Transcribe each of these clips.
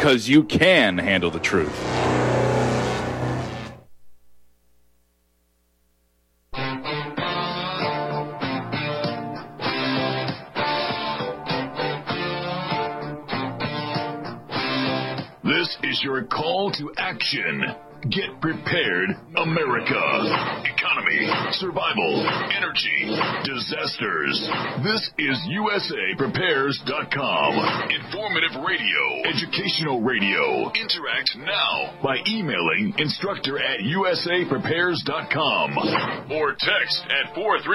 because you can handle the truth. This is your call to action. Get prepared, America. Economy, survival, energy, disasters. This is USAPrepares.com. Informative radio, educational radio. Interact now by emailing instructor@USAPrepares.com or text at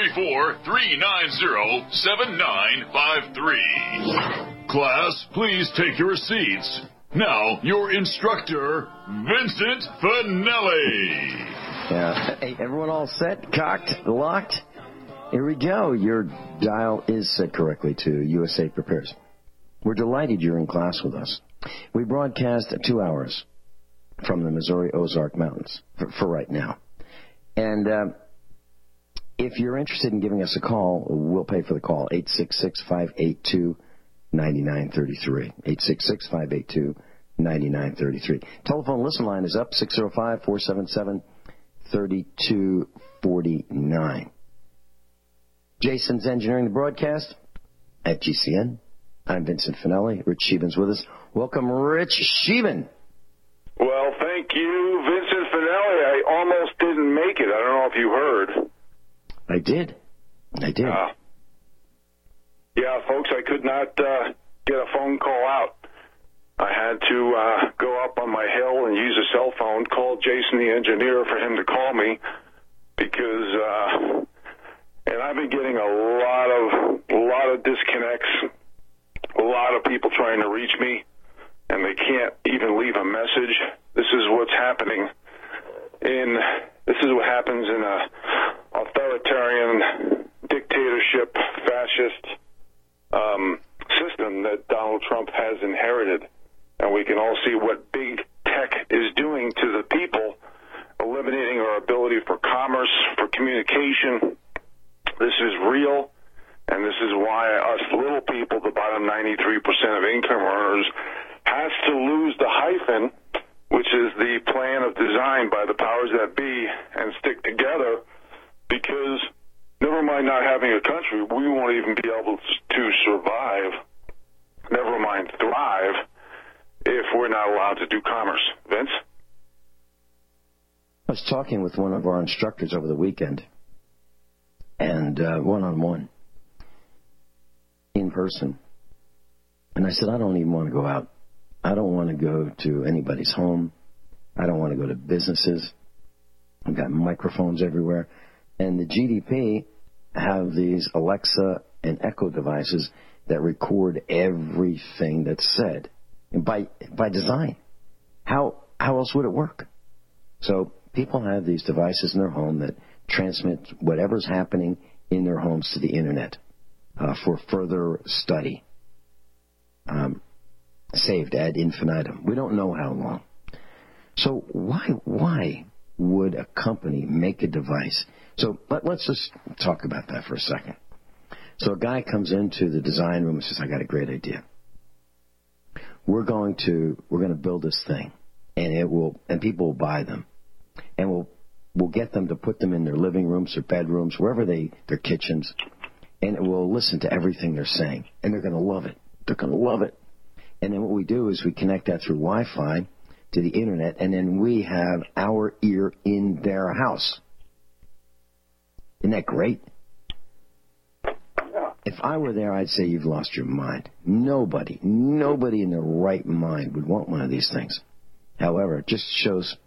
434-390-7953. Class, please take your seats. Now, your instructor, Vincent Finelli. Yeah. Hey, everyone all set, cocked, locked? Here we go. Your dial is set correctly to USA Prepares. We're delighted you're in class with us. We broadcast 2 hours from the Missouri Ozark Mountains for right now. And if you're interested in giving us a call, we'll pay for the call, 866-582-9933. 866-582-9933. Telephone listen line is up, 605-477-3249. Jason's engineering the broadcast at GCN. I'm Vincent Finelli. Rich Sheevan's with us. Welcome, Rich Sheevan. Well, thank you, Vincent Finelli. I almost didn't make it. I don't know if you heard. I did. Yeah, folks, I could not get a phone call out. I had to go up on my hill and use a cell phone, call Jason the engineer for him to call me because, and I've been getting a lot of disconnects, a lot of people trying to reach me, and they can't even leave a message. This is what's happening this is what happens in a authoritarian dictatorship, fascist system that Donald Trump has inherited. And we can all see what big tech is doing to the people, eliminating our ability for commerce, for communication. This is real, and this is why us little people, the bottom 93% of income earners, has to lose the hyphen, which is the plan of design by the powers that be, and stick together, because never mind not having a country, we won't even be able to survive, never mind thrive, if we're not allowed to do commerce. Vince? I was talking with one of our instructors over the weekend, and one-on-one, in person. And I said, I don't even want to go out. I don't want to go to anybody's home. I don't want to go to businesses. I've got microphones everywhere. And the GDP have these Alexa and Echo devices that record everything that's said. And by design. How else would it work? So people have these devices in their home that transmit whatever's happening in their homes to the Internet for further study. Saved ad infinitum. We don't know how long. So why would a company make a device? So let's just talk about that for a second. So a guy comes into the design room and says, I got a great idea. We're going to build this thing, and people will buy them, and we'll get them to put them in their living rooms or bedrooms, wherever their kitchens, and it will listen to everything they're saying, and they're going to love it. They're going to love it. And then what we do is we connect that through Wi-Fi to the Internet, and then we have our ear in their house. Isn't that great? If I were there, I'd say you've lost your mind. Nobody in their right mind would want one of these things. However, it just shows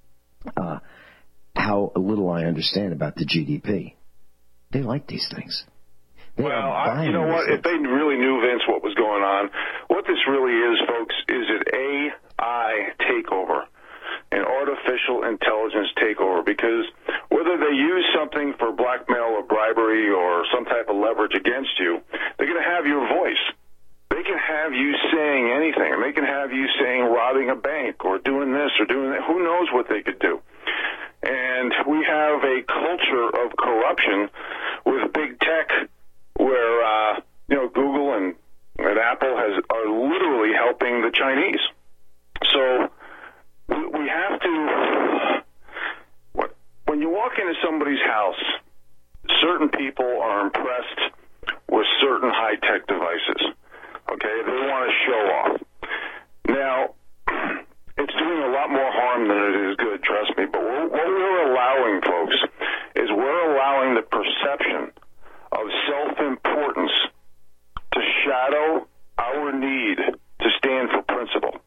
how little I understand about the GDP. They like these things. Well, you know what? If they really knew, Vince, what was going on, what this really is, folks, is an AI takeover, an artificial intelligence takeover, because whether they use something for blackmail or bribery or some type of leverage against you, they're going to have your voice. They can have you saying anything, and they can have you saying robbing a bank or doing this or doing that. Who knows what they could do? And we have a culture of corruption with big tech where, Google and Apple are literally helping the Chinese. into somebody's house, certain people are impressed with certain high-tech devices. Okay, they want to show off. Now, it's doing a lot more harm than it is good, trust me. But what we're allowing, folks, is we're allowing the perception of self-importance to shadow our need to stand for principle.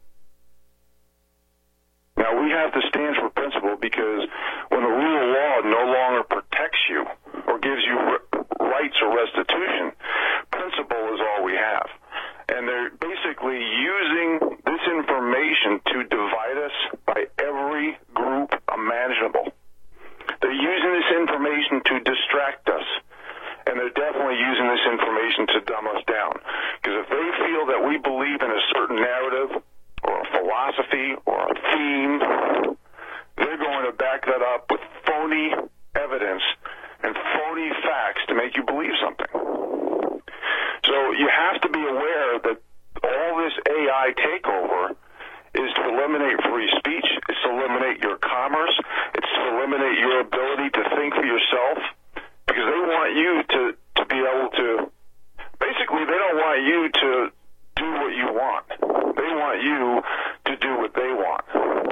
Now, we have to stand for principle because when the rule of law no longer protects you or gives you rights or restitution, principle is all we have. And they're basically using this information to divide us by every group imaginable. They're using this information to distract us. And they're definitely using this information to dumb us down. Because if they feel that we believe in a certain narrative or a philosophy or a theme, they're going to back that up with phony evidence and phony facts to make you believe something. So you have to be aware that all this AI takeover is to eliminate free speech, it's to eliminate your commerce, it's to eliminate your ability to think for yourself, because they want you to be able to, basically they don't want you to do what you want. They want you to do what they want.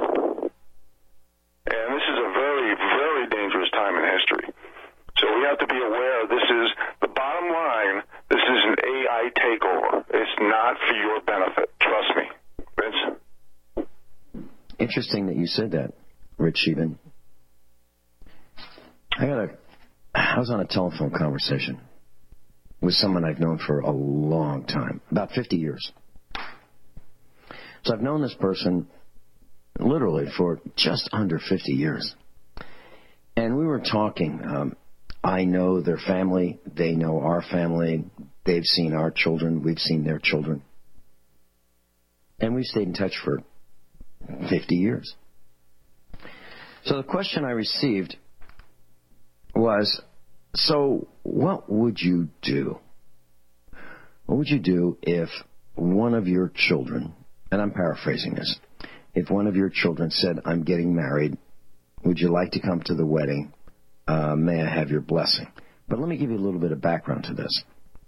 And this is a very, very dangerous time in history. So we have to be aware this is, the bottom line, this is an AI takeover. It's not for your benefit. Trust me. Vince? Interesting that you said that, Rich Sheehan. I was on a telephone conversation with someone I've known for a long time, about 50 years. So I've known this person literally for just under 50 years. And we were talking. I know their family. They know our family. They've seen our children. We've seen their children. And we've stayed in touch for 50 years. So the question I received was, so what would you do? What would you do if one of your children, and I'm paraphrasing this, if one of your children said, I'm getting married, would you like to come to the wedding? May I have your blessing? But let me give you a little bit of background to this.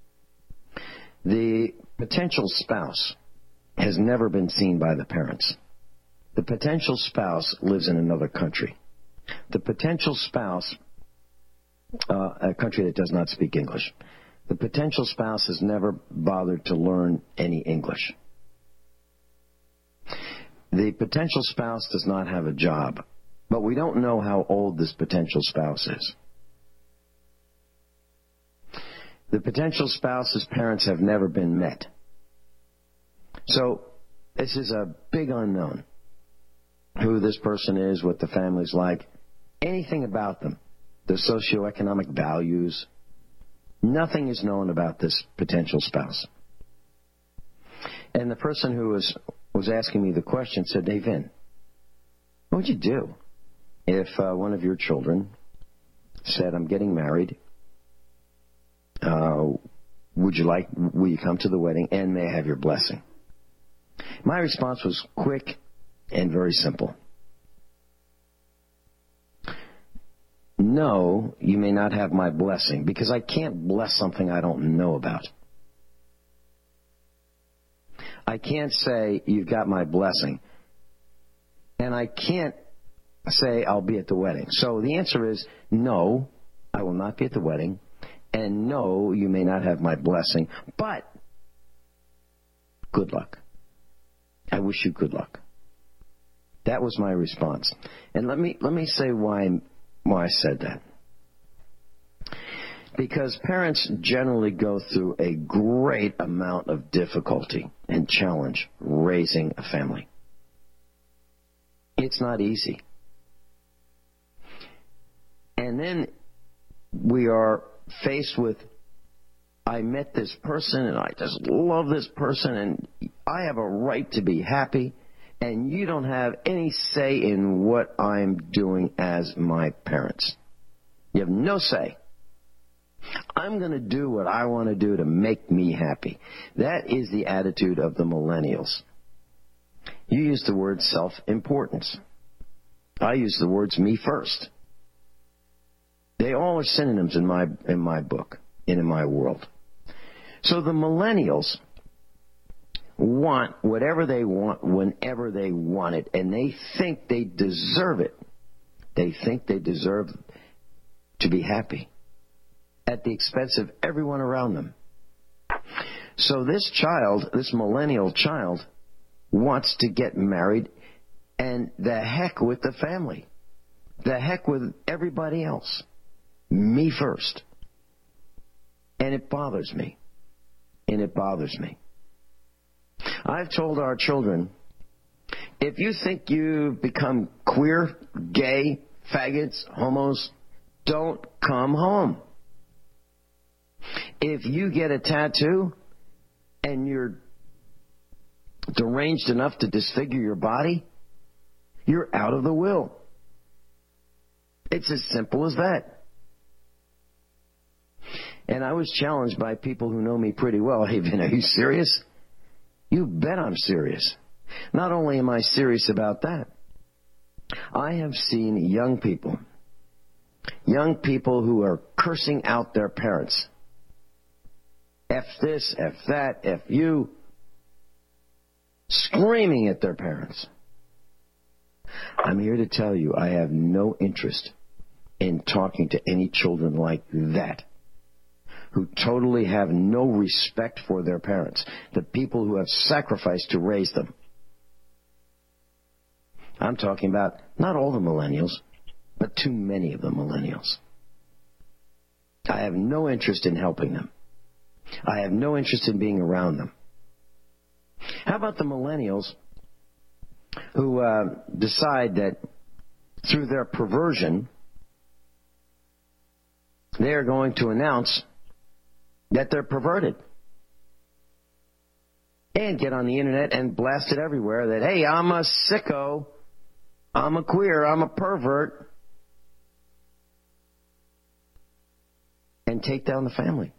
The potential spouse has never been seen by the parents. The potential spouse lives in another country. The potential spouse, a country that does not speak English. The potential spouse has never bothered to learn any English. The potential spouse does not have a job, but we don't know how old this potential spouse is. The potential spouse's parents have never been met. So this is a big unknown. Who this person is, what the family's like, anything about them, the socioeconomic values, nothing is known about this potential spouse. And the person who was asking me the question said, hey, Vin, what would you do if one of your children said, I'm getting married, will you come to the wedding, and may I have your blessing? My response was quick and very simple. No, you may not have my blessing, because I can't bless something I don't know about. I can't say, you've got my blessing, and I can't say, I'll be at the wedding. So the answer is, no, I will not be at the wedding, and no, you may not have my blessing, but good luck. I wish you good luck. That was my response. And let me say why I said that. Because parents generally go through a great amount of difficulty and challenge raising a family. It's not easy. And then we are faced with, I met this person and I just love this person and I have a right to be happy, and you don't have any say in what I'm doing as my parents. You have no say. I'm going to do what I want to do to make me happy. That is the attitude of the millennials. You use the word self-importance. I use the words me first. They all are synonyms in my book and in my world. So the millennials want whatever they want whenever they want it, and they think they deserve it. They think they deserve to be happy at the expense of everyone around them. So this millennial child, wants to get married, and the heck with the family. The heck with everybody else. Me first. And it bothers me. I've told our children, if you think you've become queer, gay, faggots, homos, don't come home. If you get a tattoo and you're deranged enough to disfigure your body, you're out of the will. It's as simple as that. And I was challenged by people who know me pretty well. Hey, Vin, are you serious? You bet I'm serious. Not only am I serious about that, I have seen young people who are cursing out their parents. F this, F that, F you. Screaming at their parents. I'm here to tell you I have no interest in talking to any children like that, who totally have no respect for their parents, the people who have sacrificed to raise them. I'm talking about not all the millennials, but too many of the millennials. I have no interest in helping them. I have no interest in being around them. How about the millennials who decide that through their perversion, they are going to announce that they're perverted and get on the internet and blast it everywhere that, hey, I'm a sicko, I'm a queer, I'm a pervert, and take down the family.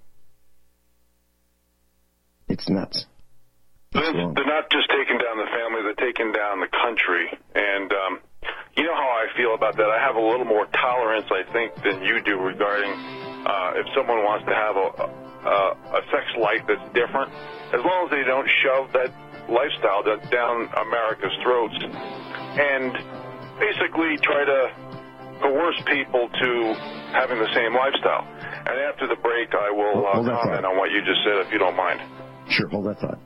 It's nuts. They're not just taking down the family, they're taking down the country. And you know how I feel about that. I have a little more tolerance, I think, than you do regarding if someone wants to have a sex life that's different, as long as they don't shove that lifestyle down America's throats and basically try to coerce people to having the same lifestyle. And after the break, I will comment on what you just said, if you don't mind. Sure, hold that thought.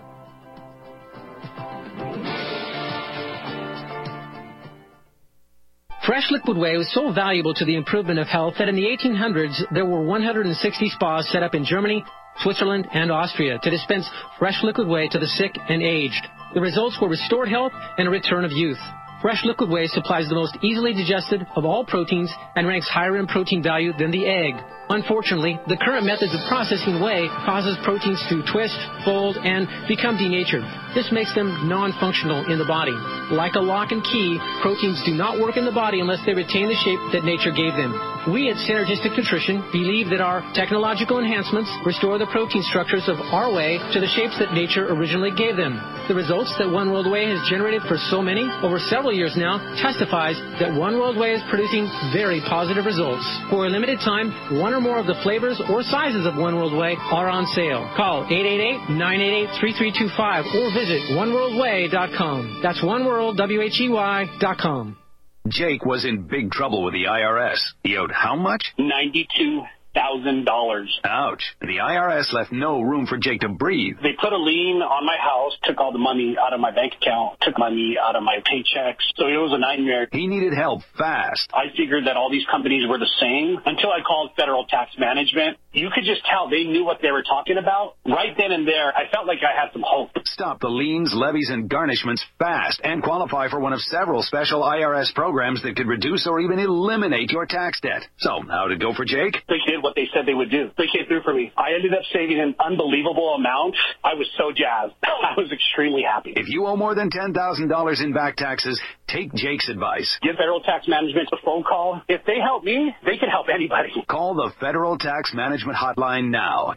Fresh Liquid Whey was so valuable to the improvement of health that in the 1800s, there were 160 spas set up in Germany, Switzerland, and Austria to dispense Fresh Liquid Whey to the sick and aged. The results were restored health and a return of youth. Fresh Liquid Whey supplies the most easily digested of all proteins and ranks higher in protein value than the egg. Unfortunately, the current methods of processing whey causes proteins to twist, fold, and become denatured. This makes them non-functional in the body. Like a lock and key, proteins do not work in the body unless they retain the shape that nature gave them. We at Synergistic Nutrition believe that our technological enhancements restore the protein structures of our whey to the shapes that nature originally gave them. The results that One World Whey has generated for so many, over several years now, testifies that One World Whey is producing very positive results. For a limited time, one or more of the flavors or sizes of One World Whey are on sale. Call 888-988-3325 or visit oneworldwhey.com. That's oneworldwhey.com. Jake was in big trouble with the IRS. He owed how much? $92,000. Ouch. The IRS left no room for Jake to breathe. They put a lien on my house, took all the money out of my bank account, took money out of my paychecks. So it was a nightmare. He needed help fast. I figured that all these companies were the same until I called Federal Tax Management. You could just tell they knew what they were talking about. Right then and there, I felt like I had some hope. Stop the liens, levies, and garnishments fast and qualify for one of several special IRS programs that could reduce or even eliminate your tax debt. So, how'd it go for Jake? They did what they said they would do. They came through for me. I ended up saving an unbelievable amount. I was so jazzed. I was extremely happy. If you owe more than $10,000 in back taxes, take Jake's advice. Give Federal Tax Management a phone call. If they help me, they can help anybody. Call the Federal Tax Management Hotline now.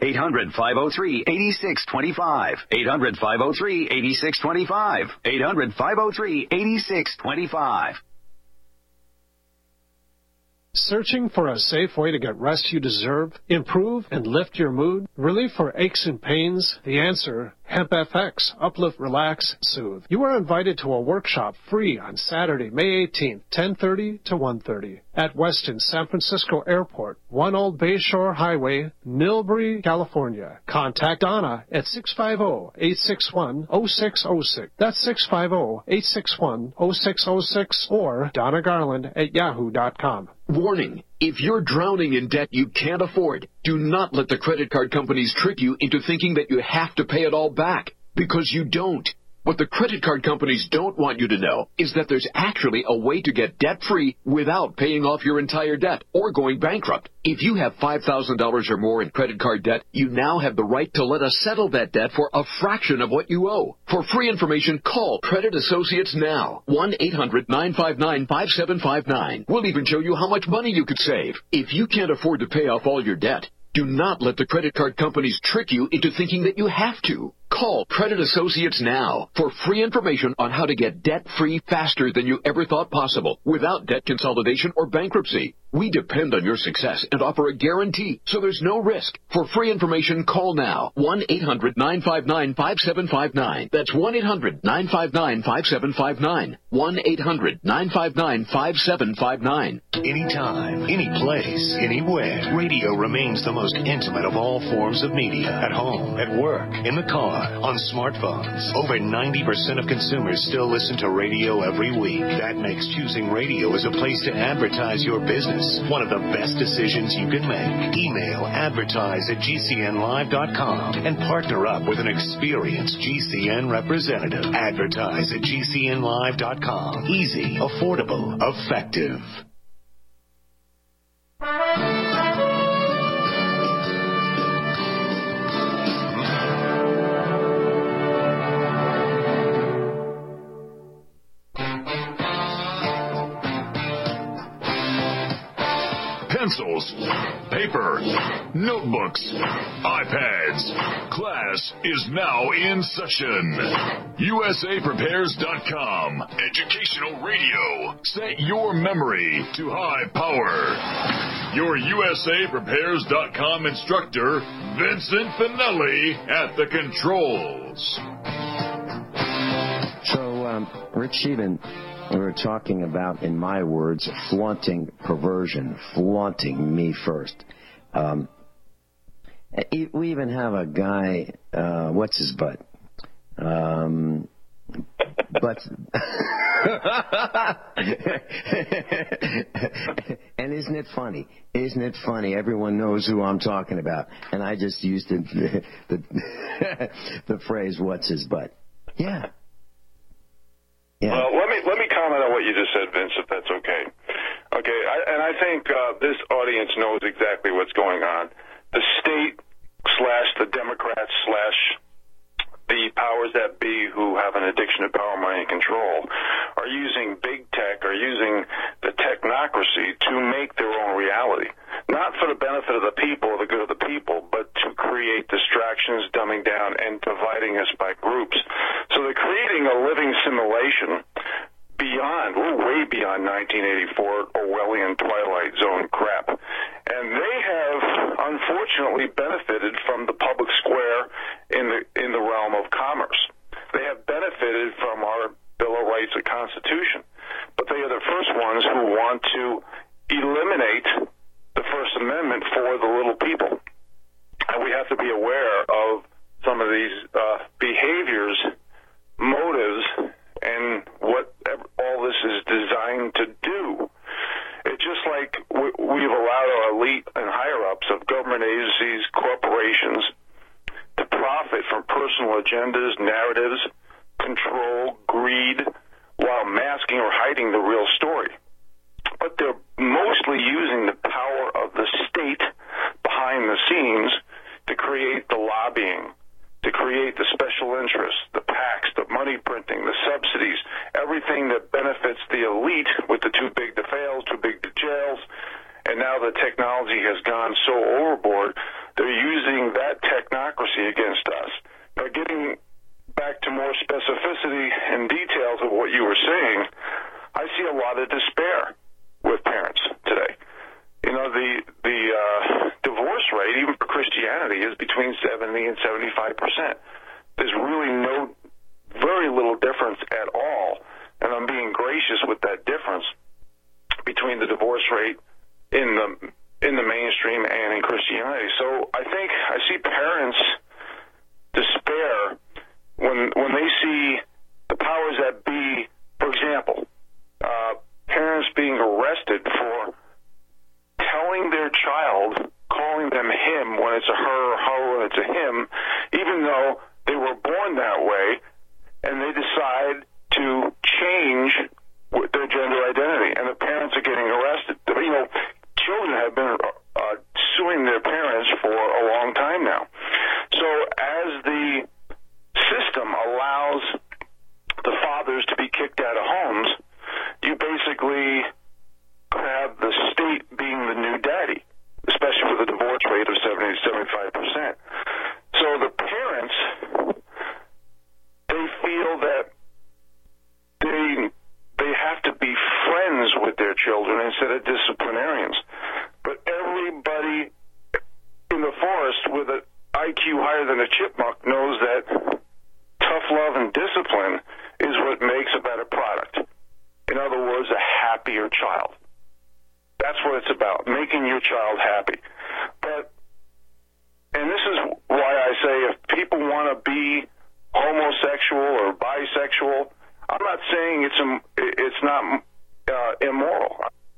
800-503-8625. 800-503-8625. 800-503-8625. Searching for a safe way to get rest you deserve, improve, and lift your mood? Relief for aches and pains? The answer, Hemp FX. Uplift, relax, soothe. You are invited to a workshop free on Saturday, May 18th, 10:30 to 1:30 at Westin San Francisco Airport, 1 Old Bayshore Highway, Millbury, California. Contact Donna at 650-861-0606. That's 650-861-0606 or Donna Garland at yahoo.com. Warning, if you're drowning in debt you can't afford, do not let the credit card companies trick you into thinking that you have to pay it all back, because you don't. What the credit card companies don't want you to know is that there's actually a way to get debt-free without paying off your entire debt or going bankrupt. If you have $5,000 or more in credit card debt, you now have the right to let us settle that debt for a fraction of what you owe. For free information, call Credit Associates now. 1-800-959-5759. We'll even show you how much money you could save. If you can't afford to pay off all your debt, do not let the credit card companies trick you into thinking that you have to. Call Credit Associates now for free information on how to get debt-free faster than you ever thought possible without debt consolidation or bankruptcy. We depend on your success and offer a guarantee, so there's no risk. For free information, call now. 1-800-959-5759. That's 1-800-959-5759. 1-800-959-5759. Anytime, any place, anywhere, radio remains the most intimate of all forms of media. At home, at work, in the car, on smartphones. Over 90% of consumers still listen to radio every week. That makes choosing radio as a place to advertise your business one of the best decisions you can make. Email advertise@gcnlive.com and partner up with an experienced GCN representative. Advertise@gcnlive.com. Easy, affordable, effective. Pencils, paper, notebooks, iPads. Class is now in session. USAPrepares.com. Educational radio. Set your memory to high power. Your USAPrepares.com instructor, Vincent Finelli, at the controls. So, Rich Sheehan, we were talking about, in my words, flaunting perversion, flaunting me first. We even have a guy, what's his butt? And isn't it funny? Isn't it funny? Everyone knows who I'm talking about. And I just used the phrase, what's his butt? Yeah. Yeah. Well, let me comment on what you just said, Vince, if that's okay. Okay, I think this audience knows exactly what's going on. The state / the Democrats / the powers that be who have an addiction to power, money, and control are using big tech, are using the technocracy to make their own reality. Not for the benefit of the people or the good of the people, but to create distractions, dumbing down, and dividing us by groups. So they're creating a living simulation beyond, we're way beyond 1984 Orwellian Twilight Zone crap. And they have, unfortunately, benefited from the public square in the realm of commerce. They have benefited from our Bill of Rights and Constitution. But they are the first ones who want to eliminate the First Amendment for the little people. And we have to be aware of some of these behaviors, motives, and what all this is designed to do. It's just like we've allowed our elite and higher-ups of government agencies, corporations, to profit from personal agendas, narratives, control, greed, while masking or hiding the real story. But they're mostly using the power of the state behind the scenes to create the lobbying, to create the special interests, the PACs, the money printing, the subsidies, everything that benefits the elite with the too big to fails, too big to jails. And now the technology has gone so overboard, they're using that technocracy against us. Now, getting back to more specificity and details of what you were saying, I see a lot of despair with parents today. the divorce rate, even for Christianity, is between 70 and 75%. There's really very little difference at all, and I'm being gracious with that difference between the divorce rate in the mainstream and in Christianity. So I think I see parents despair when they see the powers that be, for example, parents being arrested for telling their child, calling them him when it's a her, or her when it's a him, even though they were born that way, and they decide to change their gender identity, and the parents are getting arrested. Children have been suing their parents for a long time now. So as the system allows the fathers to be kicked out of homes, you basically have the state being the new daddy, especially with a divorce rate of 70 to 75%. So the parents, they feel that they have to be friends with their children instead of disciplinarians. But everybody in the forest with an IQ higher than a chipmunk knows that tough love and discipline is what makes a better product. In other words, a happier child. That's what it's about, making your child happy. And this is why I say if people want to be homosexual or bisexual, I'm not saying it's not immoral.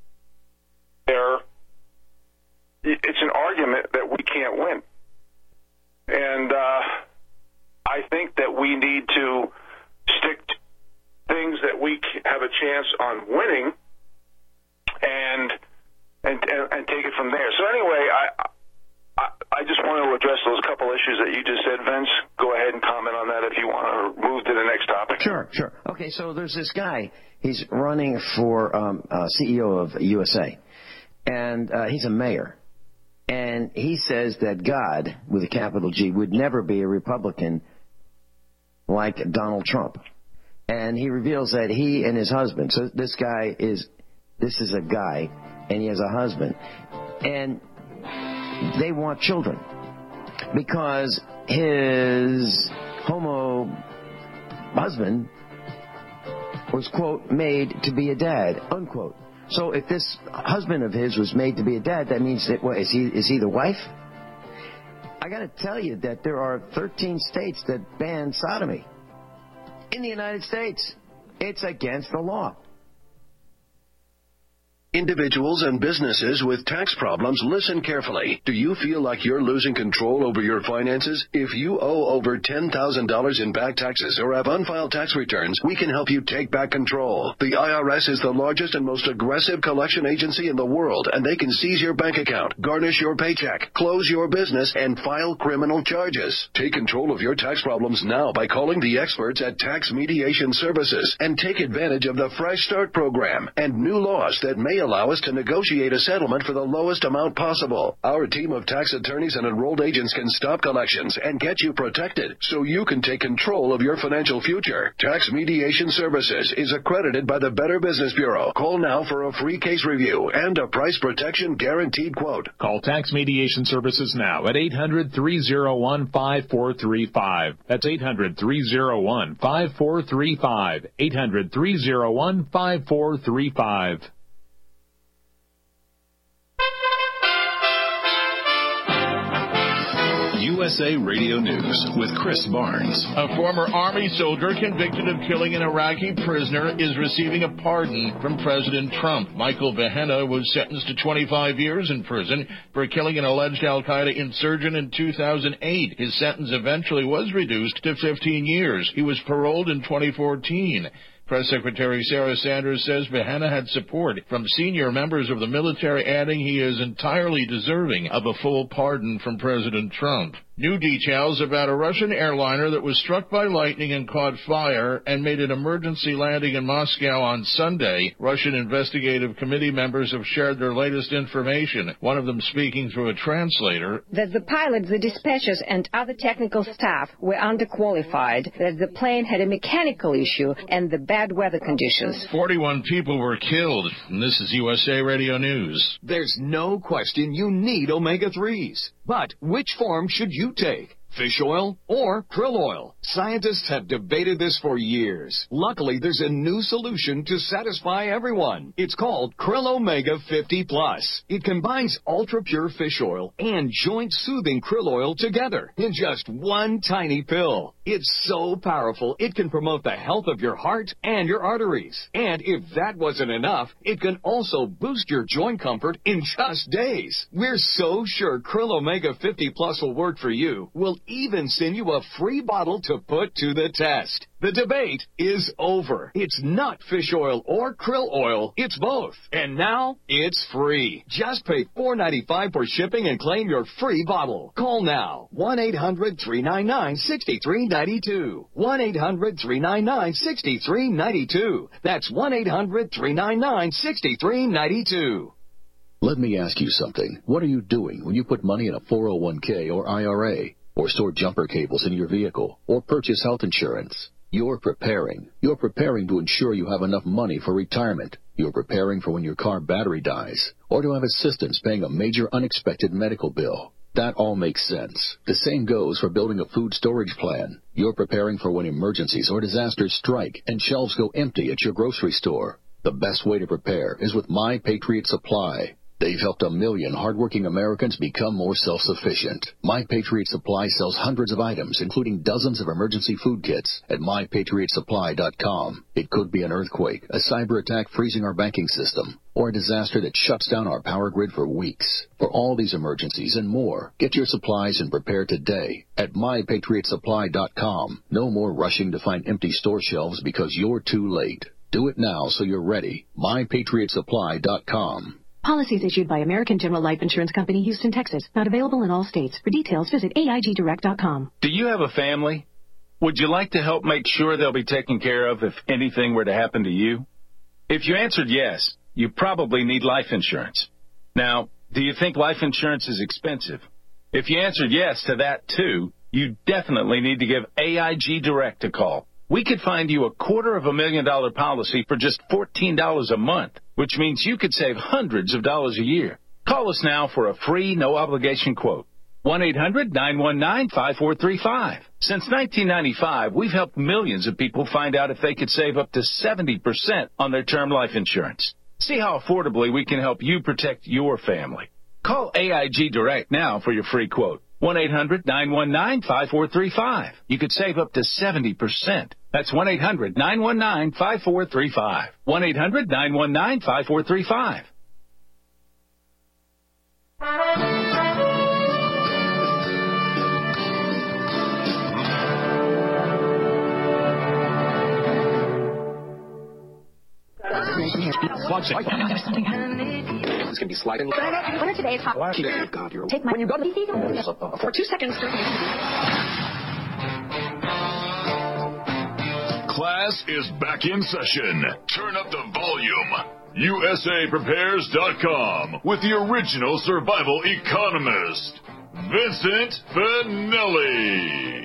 It's an argument that we can't win. And I think that we need to stick to things that we have a chance on winning and take it from there. So anyway, I just want to address those couple issues that you just said, Vince. Go ahead and comment on that if you want to move to the next topic. Sure. Okay, so there's this guy. He's running for CEO of USA, and he's a mayor. And he says that God, with a capital G, would never be a Republican like Donald Trump. And he reveals that he and his husband, so this is a guy, and he has a husband, and they want children because his homo husband was, quote, made to be a dad, unquote. So if this husband of his was made to be a dad, that means that, what, is he the wife? I got to tell you that there are 13 states that ban sodomy. In the United States, it's against the law. Individuals and businesses with tax problems, listen carefully. Do you feel like you're losing control over your finances? If you owe over $10,000 in back taxes or have unfiled tax returns, we can help you take back control. The IRS is the largest and most aggressive collection agency in the world, and they can seize your bank account, garnish your paycheck, close your business, and file criminal charges. Take control of your tax problems now by calling the experts at Tax Mediation Services and take advantage of the Fresh Start program and new laws that may allow us to negotiate a settlement for the lowest amount possible. Our team of tax attorneys and enrolled agents can stop collections and get you protected so you can take control of your financial future. Tax Mediation Services is accredited by the Better Business Bureau. Call now for a free case review and a price protection guaranteed quote. Call Tax Mediation Services now at 800-301-5435. That's 800-301-5435. 800-301-5435. USA Radio News with Chris Barnes. A former Army soldier convicted of killing an Iraqi prisoner is receiving a pardon from President Trump. Michael Vahena was sentenced to 25 years in prison for killing an alleged al-Qaeda insurgent in 2008. His sentence eventually was reduced to 15 years. He was paroled in 2014. Press Secretary Sarah Sanders says Vahena had support from senior members of the military, adding he is entirely deserving of a full pardon from President Trump. New details about a Russian airliner that was struck by lightning and caught fire and made an emergency landing in Moscow on Sunday. Russian investigative committee members have shared their latest information, one of them speaking through a translator. That the pilots, the dispatchers, and other technical staff were underqualified, that the plane had a mechanical issue, and the bad weather conditions. 41 people were killed, and this is USA Radio News. There's no question you need omega-3s. But which form should you take? Fish oil or krill oil? Scientists have debated this for years. Luckily, there's a new solution to satisfy everyone. It's called Krill Omega 50 Plus. It combines ultra-pure fish oil and joint-soothing krill oil together in just one tiny pill. It's so powerful, it can promote the health of your heart and your arteries. And if that wasn't enough, it can also boost your joint comfort in just days. We're so sure Krill Omega 50 Plus will work for you. We'll even send you a free bottle to put to the test. The debate is over. It's not fish oil or krill oil. It's both. And now it's free. Just pay $4.95 for shipping and claim your free bottle. Call now. 1-800-399-6392. 1-800-399-6392. That's 1-800-399-6392. Let me ask you something. What are you doing when you put money in a 401k or IRA? Or store jumper cables in your vehicle, or purchase health insurance? You're preparing. You're preparing to ensure you have enough money for retirement. You're preparing for when your car battery dies, or to have assistance paying a major unexpected medical bill. That all makes sense. The same goes for building a food storage plan. You're preparing for when emergencies or disasters strike and shelves go empty at your grocery store. The best way to prepare is with My Patriot Supply. They've helped 1 million hardworking Americans become more self-sufficient. My Patriot Supply sells hundreds of items, including dozens of emergency food kits at MyPatriotSupply.com. It could be an earthquake, a cyber attack freezing our banking system, or a disaster that shuts down our power grid for weeks. For all these emergencies and more, get your supplies and prepare today at MyPatriotSupply.com. No more rushing to find empty store shelves because you're too late. Do it now so you're ready. MyPatriotSupply.com. Policies issued by American General Life Insurance Company, Houston, Texas. Not available in all states. For details, visit AIGDirect.com. Do you have a family? Would you like to help make sure they'll be taken care of if anything were to happen to you? If you answered yes, you probably need life insurance. Now, do you think life insurance is expensive? If you answered yes to that too, you definitely need to give AIG Direct a call. We could find you a $250,000 policy for just $14 a month, which means you could save hundreds of dollars a year. Call us now for a free, no-obligation quote. 1-800-919-5435. Since 1995, we've helped millions of people find out if they could save up to 70% on their term life insurance. See how affordably we can help you protect your family. Call AIG Direct now for your free quote. 1-800-919-5435. You could save up to 70%. That's 1-800-919-5435. 1-800-919-5435. Watch it. There's something happening. This can be sliding. What are today's hot? God, you're take my. When you go to for 2 seconds. Class is back in session. Turn up the volume. USAPrepares.com with the original survival economist, Vincent Finelli.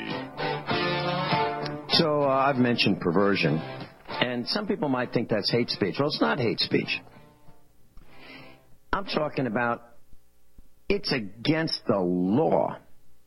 So I've mentioned perversion, and some people might think that's hate speech. Well, it's not hate speech. I'm talking about it's against the law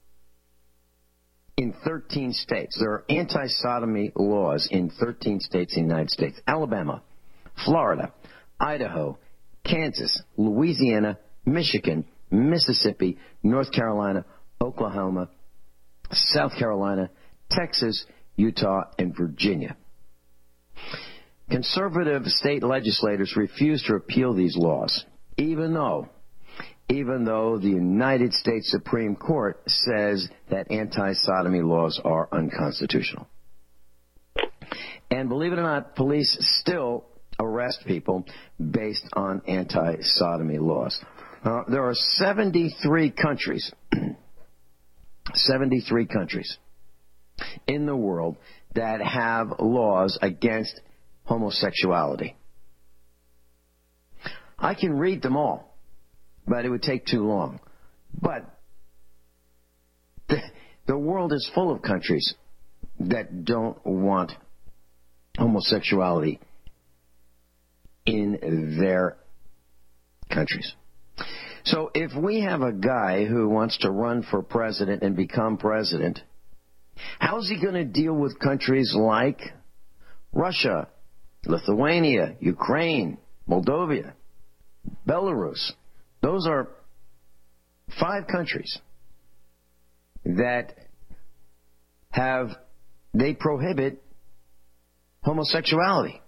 in 13 states. There are anti-sodomy laws in 13 states in the United States. Alabama, Florida, Idaho, Kansas, Louisiana, Michigan, Mississippi, North Carolina, Oklahoma, South Carolina, Texas, Utah, and Virginia. Conservative state legislators refuse to repeal these laws, even though the United States Supreme Court says that anti-sodomy laws are unconstitutional. And believe it or not, police still arrest people based on anti-sodomy laws. There are 73 countries 73 countries in the world that have laws against homosexuality. I can read them all, but it would take too long. But the world is full of countries that don't want homosexuality in their countries. So if we have a guy who wants to run for president and become president, how's he going to deal with countries like Russia, Lithuania, Ukraine, Moldova, Belarus? Those are 5 countries that they prohibit homosexuality.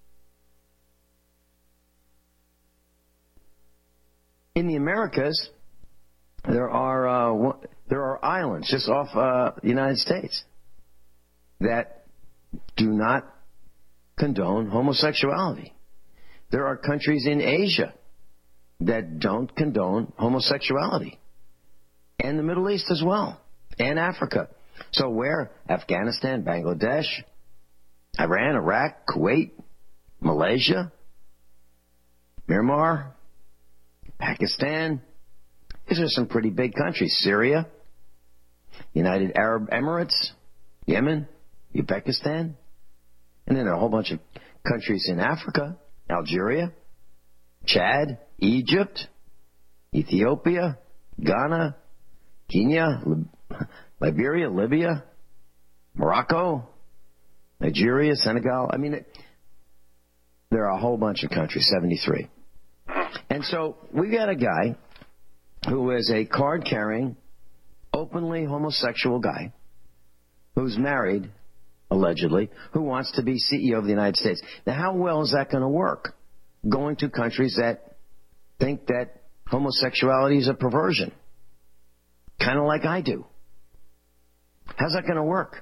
In the Americas, there are islands just off the United States that do not condone homosexuality. There are countries in Asia that don't condone homosexuality, and the Middle East as well, and Africa. So where? Afghanistan, Bangladesh, Iran, Iraq, Kuwait, Malaysia, Myanmar, Pakistan. These are some pretty big countries. Syria, United Arab Emirates, Yemen, Uzbekistan. And then there are a whole bunch of countries in Africa, Algeria, Chad, Egypt, Ethiopia, Ghana, Kenya, Liberia, Libya, Morocco, Nigeria, Senegal. I mean, there are a whole bunch of countries, 73. And so we got a guy who is a card-carrying, openly homosexual guy who's married, allegedly, who wants to be CEO of the United States. Now, how well is that going to work? Going to countries that think that homosexuality is a perversion, kind of like I do. How's that going to work?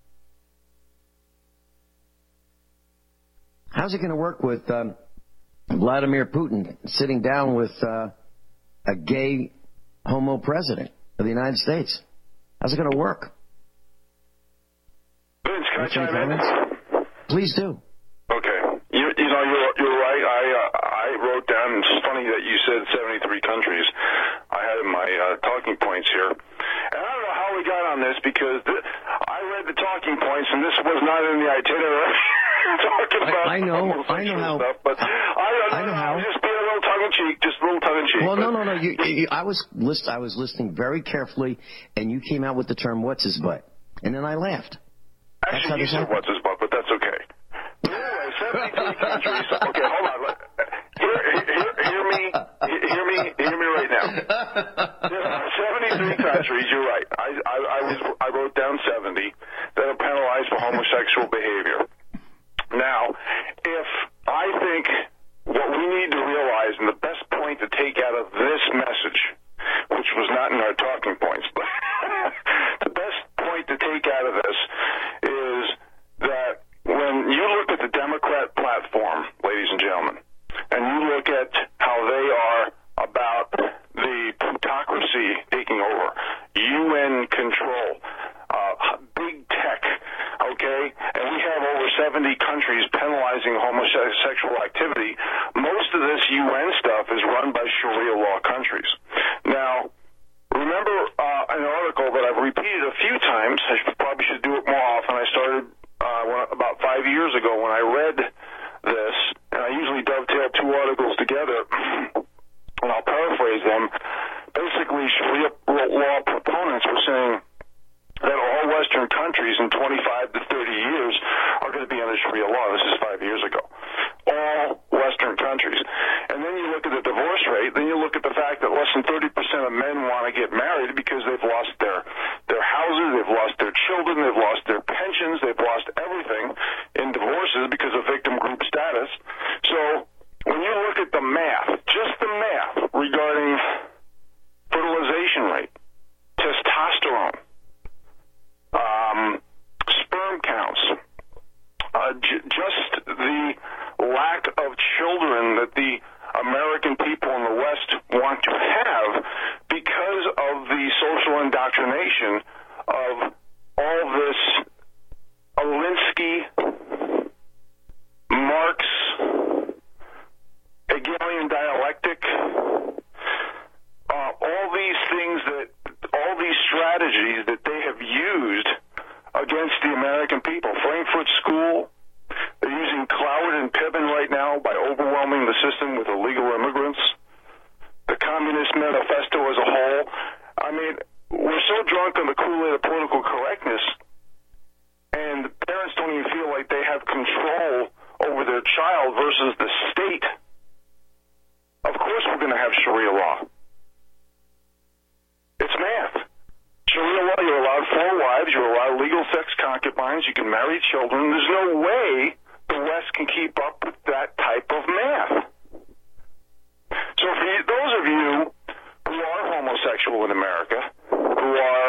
How's it going to work with Vladimir Putin sitting down with a gay homo president of the United States? How's it going to work? Vince, can I chime in? Please do. Okay. You're right. I wrote down, it's funny that you said 73 countries. I had in my talking points here. And I don't know how we got on this because I read the talking points and this was not in the itinerary. Talking about I know how. Stuff, but I know how. Just being a little tongue-in-cheek, just a little tongue-in-cheek. Well, no. I was listening very carefully, and you came out with the term "what's his butt," and then I laughed. Actually, you said "what's his butt," but that's okay. Anyway, 73 countries. Okay, hold on. Hear me right now. There are 73 countries. You're right. I wrote down 70 that are penalized for homosexual behavior. Now, if I think what we need to realize, and the best point to take out of this message, which was not in our talking points, but the best point to take out of this is that when you look at the Democrat platform, ladies and gentlemen, and you look at how they are about the plutocracy taking over, UN control, big tech, okay, and we have over 70 countries penalizing homosexual activity. Most of this UN stuff is run by Sharia law countries. Now, remember an article that I've repeated a few times. I probably should do it more often. I started about 5 years ago when I read this, and I usually dovetail 2 articles together, and I'll paraphrase them. Basically, Sharia law proponents were saying that all Western countries in 25 to 30 years are going to be under Sharia law. This is 5 years ago. All Western countries. And then you look at the divorce rate, then you look at the fact that less than 30% of men want to get married because they've lost their houses, they've lost their children, they've lost their pensions, they've lost everything in divorces because of victim group status. So when you look at the math, just the math regarding fertilization rate, testosterone, sperm counts, just the lack of children that the American people in the West want to have because of the social indoctrination system with illegal immigrants, the Communist Manifesto as a whole. I mean, we're so drunk on the Kool-Aid of political correctness, and the parents don't even feel like they have control over their child versus the state. Of course we're going to have Sharia law. It's math. Sharia law, you're allowed 4 wives, you're allowed legal sex concubines, you can marry children. There's no way the West can keep up with that type of math. So for those of you who are homosexual in America, who are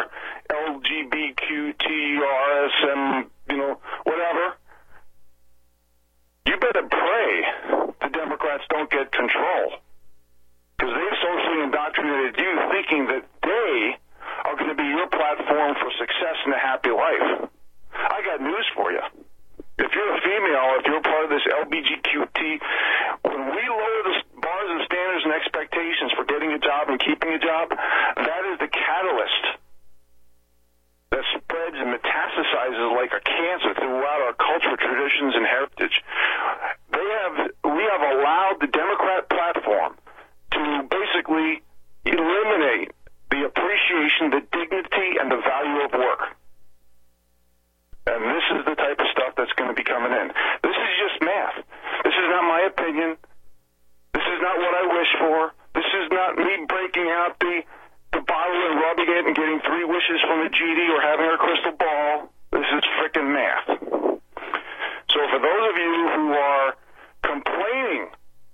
LGBTQTRSM, whatever, you better pray the Democrats don't get control, because they've socially indoctrinated you thinking that they are going to be your platform for success and a happy life. I got news for you. If you're a female, if you're part of this LGBTQT, when we lower the bars and standards and expectations for getting a job and keeping a job, that is the catalyst that spreads and metastasizes like a cancer throughout our culture, traditions, and heritage. We have allowed the Democrat platform to basically eliminate the appreciation, the dignity, and the value of work. And this is the type of stuff that's going to be coming in. This is just math. This is not my opinion. This is not what I wish for. This is not me breaking out the bottle and rubbing it and getting 3 wishes from a genie or having a crystal ball. This is frickin' math. So for those of you who are complaining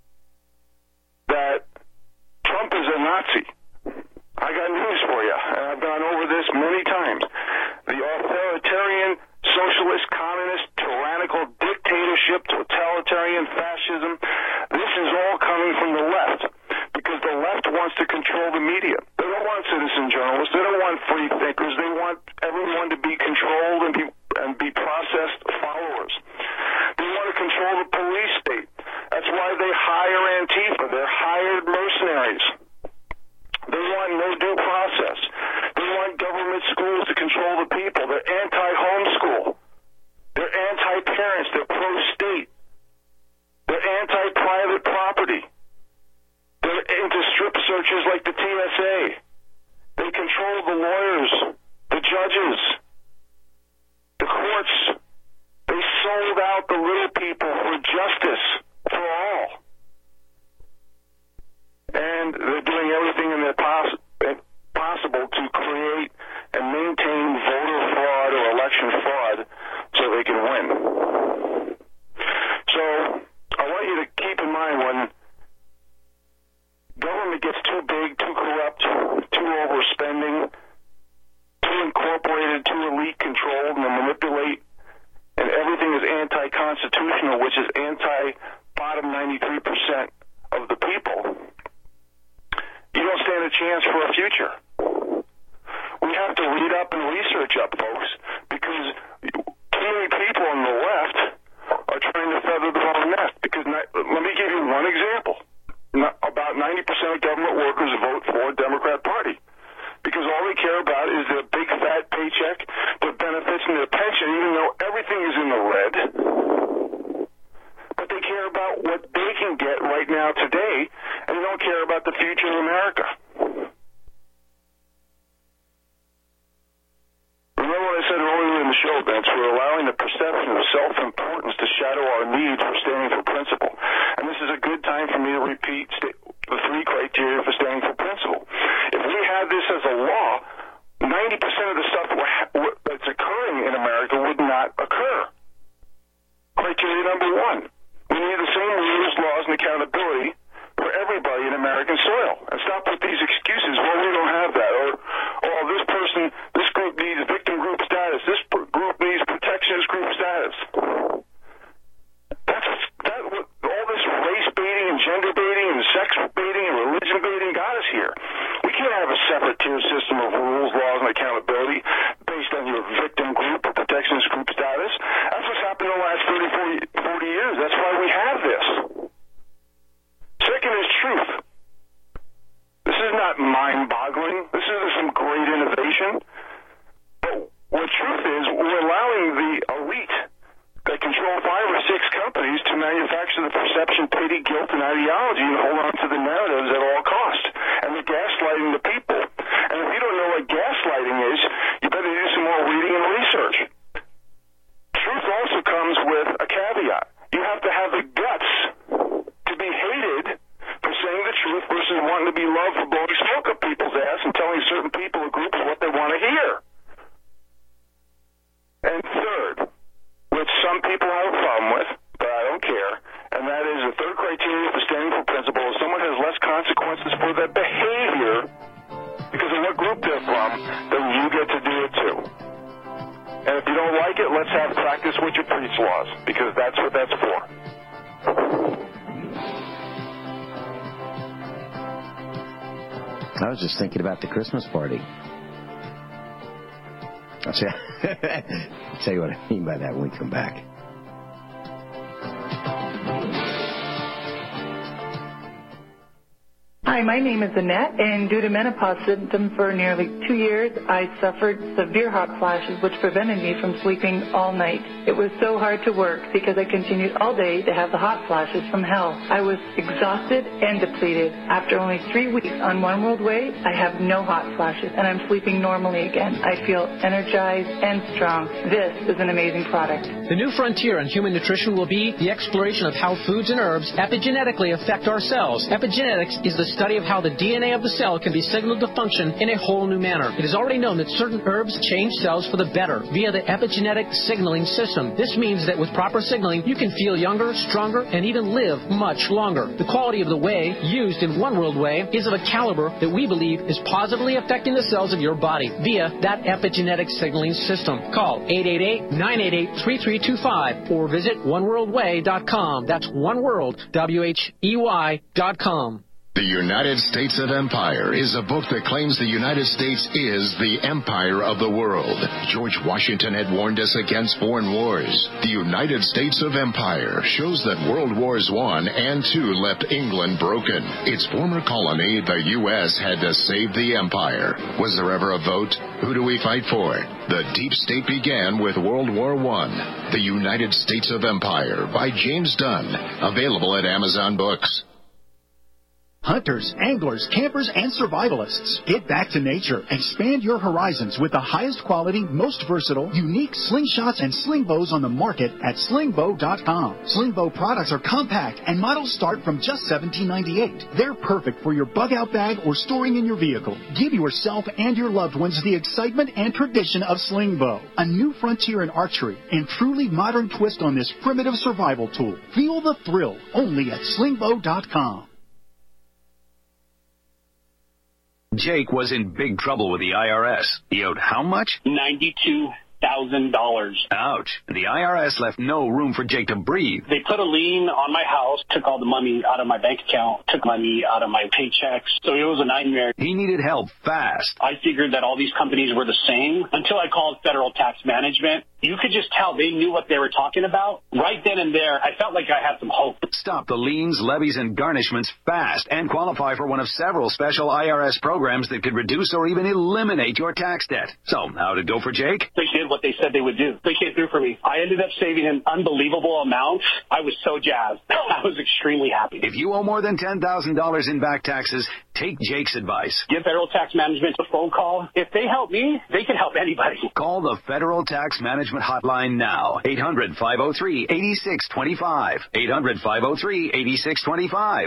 that Trump is a Nazi, I got news for you, and I've gone over this many times. The authoritarian, socialist, communist, tyrannical dictatorship, totalitarian fascism, this is all coming from the left, because the left wants to control the media. They don't want citizen journalists. They don't want free thinkers. They want everyone to be controlled and be processed followers. They want to control the police state. That's why they hire Antifa. They're hired mercenaries. They want no due process. They want government schools to control the people. They're anti-homeschool. They're anti-parents. They're pro-state. They're anti-private property. They're into strip searches like the TSA. They control the lawyers, the judges, the courts. They sold out the little people for justice for all. And they're doing everything in their possible to create and maintain voter fraud or election fraud so they can win. So I want you to keep in mind, when government gets too big, too corrupt, too overspending, too incorporated, too elite controlled, and they manipulate, and everything is anti-constitutional, which is anti-bottom 93% of the people, you don't stand a chance for a future. We have to read up and research up, folks, because too many people on the left are trying to feather the wrong nest. Because let me give you one example. About 90% of government workers vote for the Democrat Party, because all they care about is their big fat paycheck, their benefits, and their pension, even though everything is in the red. But they care about what they can get right now today, and they don't care about the future of America. Remember what I said earlier in the show, Vince? We're allowing the perception of self-importance to shadow our need for standing for principle. And this is a good time for me to repeat the 3 criteria for standing for principle. If we had this as a law, 90% of the stuff that's occurring in America would not occur. Criteria number 1. We need the same rules, laws, and accountability for everybody in American soil. And stop with these excuses. Well, we don't have that. Or this group needs victim group status. This group needs protectionist group status. All this race baiting and gender baiting and sex baiting and religion baiting got us here. We can't have a separate tier system of rules, laws, and accountability based on your victim group or protectionist group status. That's what's happened in the last 30, 40 years. That's pity, guilt, and ideology and hold on to the narratives at all costs. And they're gaslighting the people. And if you don't know what gaslighting is, you better do some more reading and research. Truth also comes with a caveat. You have to have the guts to be hated for saying the truth versus wanting to be loved for blowing smoke up people's ass and telling certain people or groups what they want to hear. And third, which some people have a problem with, but I don't care, and that is the third criteria for standing for principle is someone has less consequences for their behavior because of what group they're from, then you get to do it too. And if you don't like it, let's have practice what you preach laws, because that's what that's for. I was just thinking about the Christmas party. I'll tell you what I mean by that when we come back. Hi, my name is Annette, and due to menopause symptoms for nearly 2 years, I suffered severe hot flashes, which prevented me from sleeping all night. It was so hard to work because I continued all day to have the hot flashes from hell. I was exhausted and depleted. After only 3 weeks on One World Way, I have no hot flashes, and I'm sleeping normally again. I feel energized and strong. This is an amazing product. The new frontier in human nutrition will be the exploration of how foods and herbs epigenetically affect our cells. Epigenetics is the study of how the DNA of the cell can be signaled to function in a whole new manner. It is already known that certain herbs change cells for the better via the epigenetic signaling system. This means that with proper signaling, you can feel younger, stronger, and even live much longer. The quality of the whey used in One World Whey is of a caliber that we believe is positively affecting the cells of your body via that epigenetic signaling system. Call 888-988-3325 or visit oneworldwhey.com. That's oneworld, WHEY.com. The United States of Empire is a book that claims the United States is the empire of the world. George Washington had warned us against foreign wars. The United States of Empire shows that World Wars I and II left England broken. Its former colony, the U.S., had to save the empire. Was there ever a vote? Who do we fight for? The Deep State began with World War I. The United States of Empire by James Dunn. Available at Amazon Books. Hunters, anglers, campers, and survivalists. Get back to nature. Expand your horizons with the highest quality, most versatile, unique slingshots and sling bows on the market at slingbow.com. Sling bow products are compact and models start from just $17.98. They're perfect for your bug-out bag or storing in your vehicle. Give yourself and your loved ones the excitement and tradition of sling bow. A new frontier in archery and truly modern twist on this primitive survival tool. Feel the thrill only at slingbow.com. Jake was in big trouble with the IRS. He owed how much? $92,000. Ouch. The IRS left no room for Jake to breathe. They put a lien on my house, took all the money out of my bank account, took money out of my paychecks. So it was a nightmare. He needed help fast. I figured that all these companies were the same until I called Federal Tax Management. You could just tell they knew what they were talking about. Right then and there, I felt like I had some hope. Stop the liens, levies, and garnishments fast and qualify for one of several special IRS programs that could reduce or even eliminate your tax debt. So, how to go for Jake? They did what they said they would do. They came through for me. I ended up saving an unbelievable amount. I was so jazzed. I was extremely happy. If you owe more than $10,000 in back taxes, take Jake's advice. Give Federal Tax Management a phone call. If they help me, they can help anybody. Call the Federal Tax Management hotline now. 800-503-8625. 800-503-8625.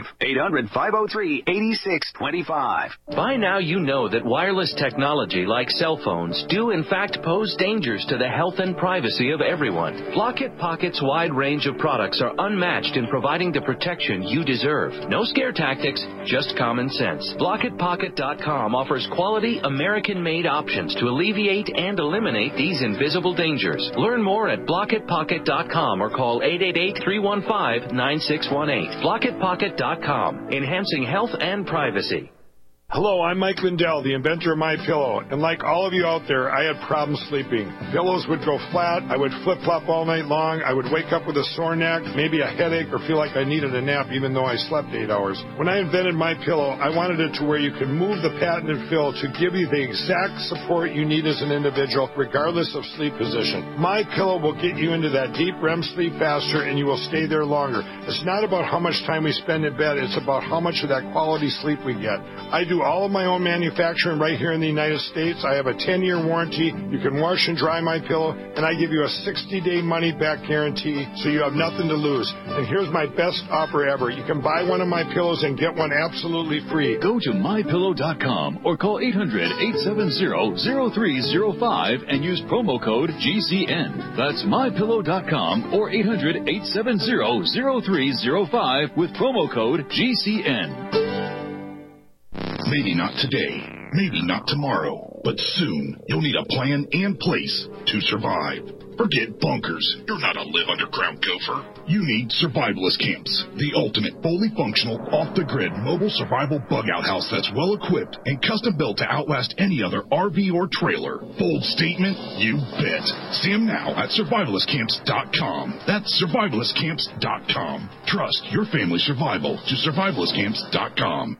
800-503-8625. By now you know that wireless technology like cell phones do in fact pose dangers to the health and privacy of everyone. Block-It Pocket's wide range of products are unmatched in providing the protection you deserve. No scare tactics, just common sense. BlockItPocket.com offers quality American-made options to alleviate and eliminate these invisible dangers. Learn more at BlockItPocket.com or call 888-315-9618. BlockItPocket.com, enhancing health and privacy. Hello, I'm Mike Lindell, the inventor of MyPillow, and like all of you out there, I had problems sleeping. Pillows would go flat, I would flip-flop all night long, I would wake up with a sore neck, maybe a headache, or feel like I needed a nap even though I slept 8 hours. When I invented MyPillow, I wanted it to where you could move the patented fill to give you the exact support you need as an individual, regardless of sleep position. MyPillow will get you into that deep REM sleep faster, and you will stay there longer. It's not about how much time we spend in bed, it's about how much of that quality sleep we get. I do all of my own manufacturing right here in the United States. I have a 10-year warranty. You can wash and dry my pillow, and I give you a 60-day money-back guarantee, so you have nothing to lose. And here's my best offer ever. You can buy one of my pillows and get one absolutely free. Go to MyPillow.com or call 800-870-0305 and use promo code GCN. That's MyPillow.com or 800-870-0305 with promo code GCN. Maybe not today, maybe not tomorrow, but soon you'll need a plan and place to survive. Forget bunkers. You're not a live underground gopher. You need Survivalist Camps, the ultimate fully functional, off-the-grid mobile survival bug-out house that's well-equipped and custom-built to outlast any other RV or trailer. Bold statement? You bet. See them now at survivalistcamps.com. That's survivalistcamps.com. Trust your family's survival to survivalistcamps.com.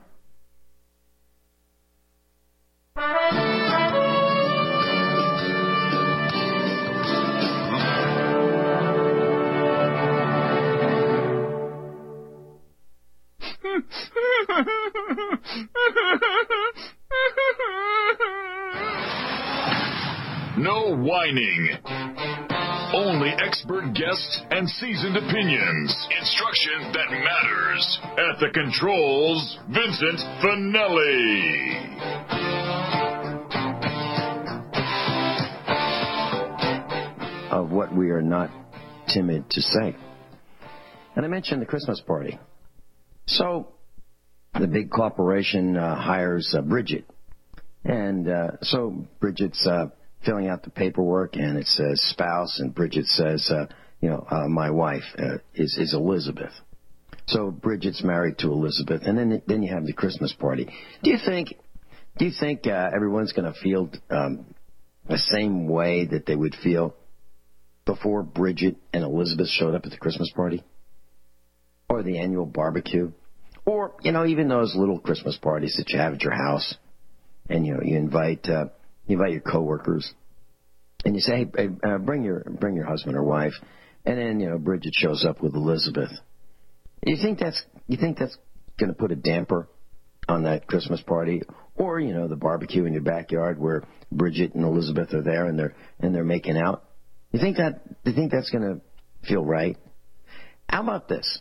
No whining. Only expert guests and seasoned opinions. Instruction that matters. At the controls, Vincent Finelli. Of what we are not timid to say. And I mentioned the Christmas party. So the big corporation hires Bridget. And so Bridget's filling out the paperwork, and it says spouse, and Bridget says, my wife is Elizabeth. So Bridget's married to Elizabeth, and then you have the Christmas party. Do you think everyone's going to feel the same way that they would feel before Bridget and Elizabeth showed up at the Christmas party? Or the annual barbecue? Or, even those little Christmas parties that you have at your house, and, you invite your coworkers, and you say, hey, bring your husband or wife, and then, Bridget shows up with Elizabeth. You think that's going to put a damper on that Christmas party? Or, the barbecue in your backyard where Bridget and Elizabeth are there and they're making out? You think that's going to feel right? How about this?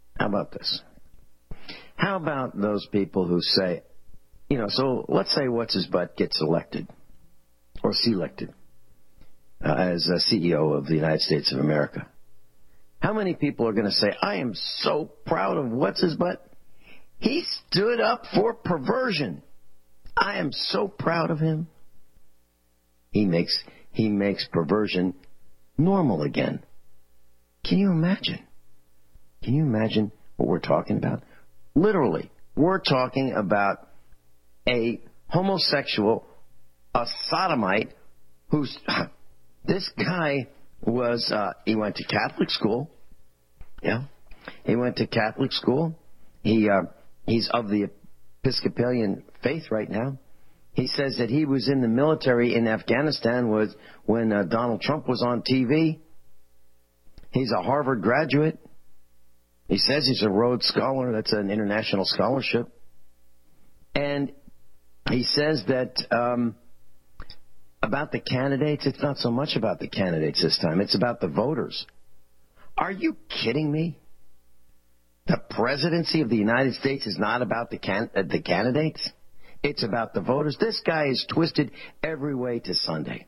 How about those people who say, so let's say what's-his-butt gets elected or selected as CEO of the United States of America. How many people are going to say, I am so proud of what's-his-butt? He stood up for perversion. I am so proud of him. He makes perversion normal again. Can you imagine? Can you imagine what we're talking about? Literally, we're talking about a homosexual, a sodomite, this guy was, he went to Catholic school. Yeah. He went to Catholic school. He's of the Episcopalian faith right now. He says that he was in the military in Afghanistan when Donald Trump was on TV. He's a Harvard graduate. He says he's a Rhodes Scholar. That's an international scholarship. And he says that about the candidates, it's not so much about the candidates this time. It's about the voters. Are you kidding me? The presidency of the United States is not about the candidates. It's about the voters. This guy is twisted every way to Sunday.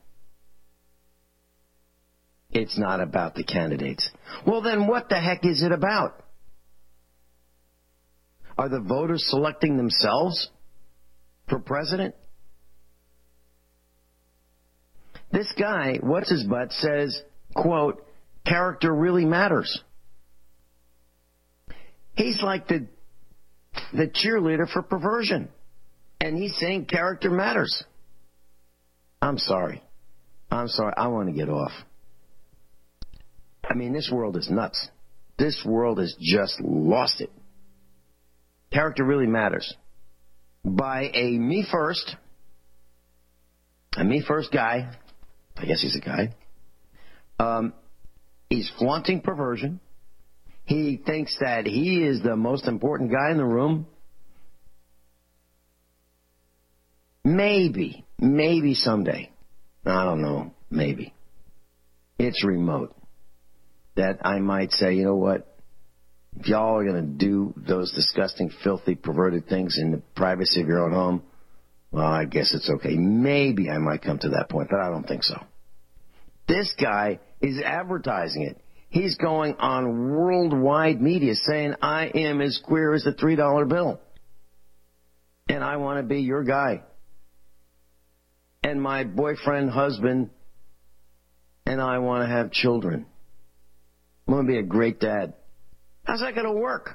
It's not about the candidates. Well, then what the heck is it about? Are the voters selecting themselves for president? This guy, what's-his-butt, says, quote, character really matters. He's like the cheerleader for perversion. And he's saying character matters. I'm sorry. I want to get off. I mean, this world is nuts. This world has just lost it. Character really matters. By a me first guy, I guess he's a guy, he's flaunting perversion. He thinks that he is the most important guy in the room. Maybe someday, I don't know, maybe, it's remote, that I might say, you know what, if y'all are going to do those disgusting, filthy, perverted things in the privacy of your own home, well, I guess it's okay. Maybe I might come to that point, but I don't think so. This guy is advertising it. He's going on worldwide media saying, I am as queer as a $3 bill. And I want to be your guy. And my boyfriend, husband, and I want to have children. I'm going to be a great dad. How's that going to work?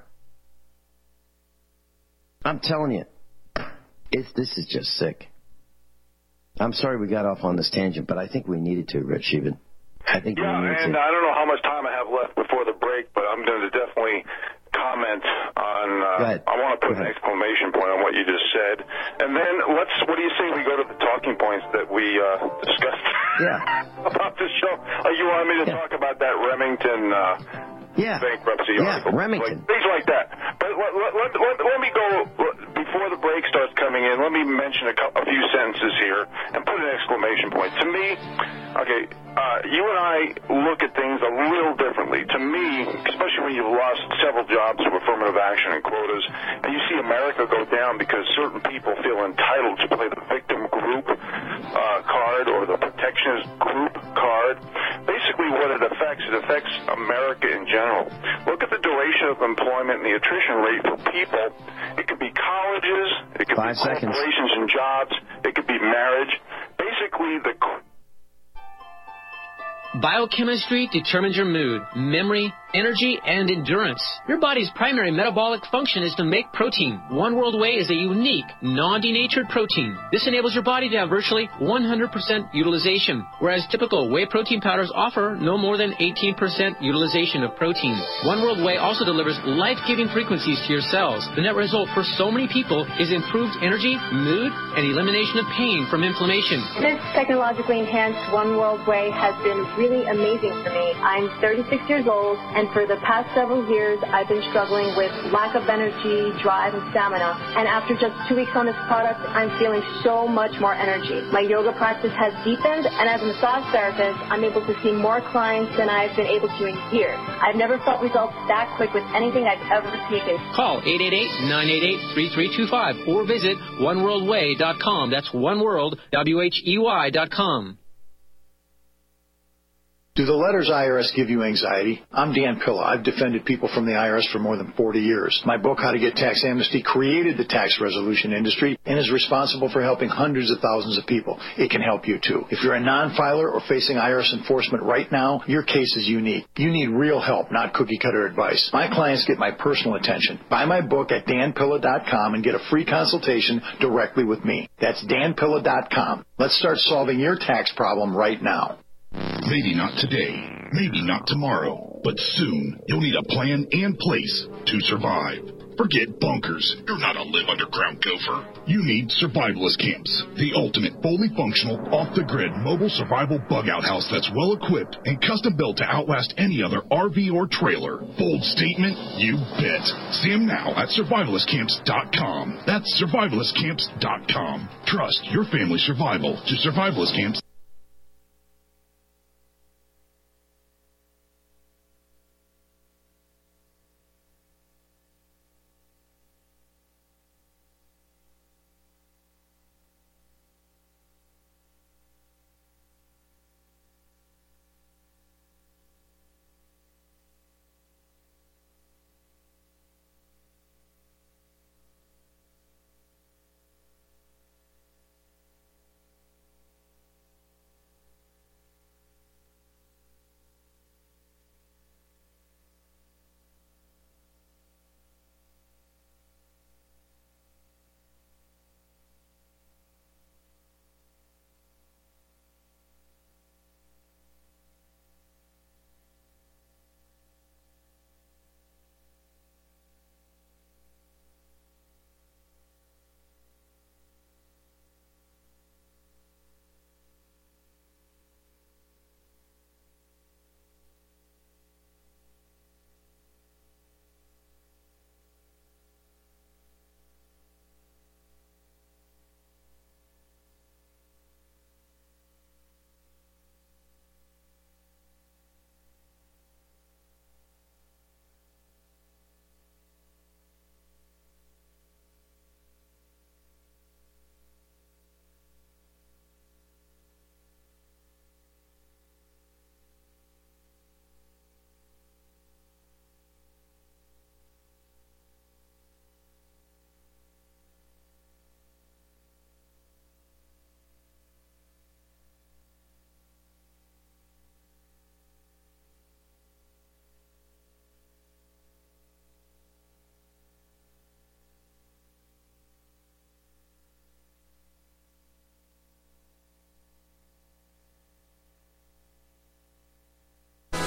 I'm telling you, this is just sick. I'm sorry we got off on this tangent, but I think we needed to, Rich, even. I think yeah, and I don't know how much time I have left before the break, but I'm going to definitely comment on, I want to put an exclamation point on what you just said. And then what do you say we go to the talking points that we discussed about this show? You wanted me to talk about that Remington bankruptcy article. Remington. Things like that. But let me go, before the break starts coming in, let me mention a few sentences here and put an exclamation point. To me, you and I look at things a little differently. To me, especially when you've lost several jobs to affirmative action and quotas, and you see America go down because certain people feel entitled to play the victim group card or the protectionist group card. Basically what it affects America in general. Look at the duration of employment and the attrition rate for people. It could be colleges, it could be corporations and jobs, it could be marriage. Basically, Biochemistry determines your mood, memory, energy, and endurance. Your body's primary metabolic function is to make protein. One World Whey is a unique, non-denatured protein. This enables your body to have virtually 100% utilization, whereas typical whey protein powders offer no more than 18% utilization of protein. One World Whey also delivers life-giving frequencies to your cells. The net result for so many people is improved energy, mood, and elimination of pain from inflammation. This technologically enhanced One World Whey has been really amazing for me. I'm 36 years old, and for the past several years, I've been struggling with lack of energy, drive, and stamina. And after just 2 weeks on this product, I'm feeling so much more energy. My yoga practice has deepened, and as a massage therapist, I'm able to see more clients than I've been able to in years. I've never felt results that quick with anything I've ever taken. Call 888-988-3325 or visit oneworldwhey.com. That's oneworld.com. Do the letters IRS give you anxiety? I'm Dan Pilla. I've defended people from the IRS for more than 40 years. My book, How to Get Tax Amnesty, created the tax resolution industry and is responsible for helping hundreds of thousands of people. It can help you, too. If you're a non-filer or facing IRS enforcement right now, your case is unique. You need real help, not cookie-cutter advice. My clients get my personal attention. Buy my book at danpilla.com and get a free consultation directly with me. That's danpilla.com. Let's start solving your tax problem right now. Maybe not today, maybe not tomorrow, but soon you'll need a plan and place to survive. Forget bunkers. You're not a live underground gopher. You need survivalist camps, the ultimate fully functional, off-the-grid mobile survival bug-out house that's well-equipped and custom-built to outlast any other RV or trailer. Bold statement? You bet. See them now at survivalistcamps.com. That's survivalistcamps.com. Trust your family's survival to Survivalist Camps.